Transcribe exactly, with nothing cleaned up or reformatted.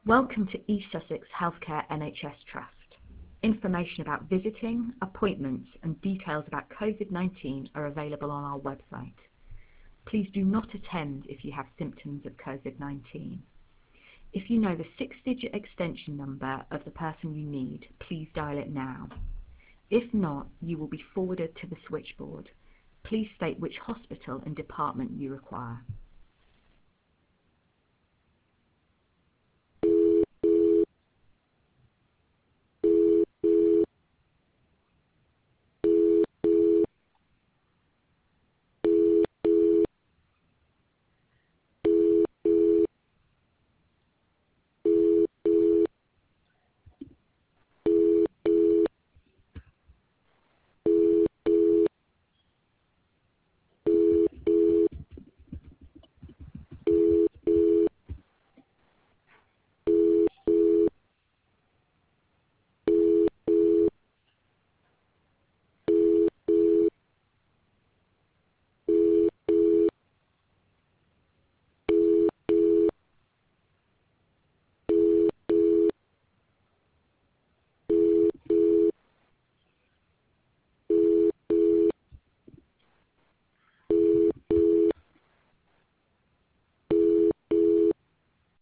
Welcome to East Sussex Healthcare N H S Trust. Information about visiting, appointments and details about COVID nineteen are available on our website. Please do not attend if you have symptoms of COVID nineteen. If you know the six-digit extension number of the person you need, please dial it now. If not, you will be forwarded to the switchboard. Please state which hospital and department you require.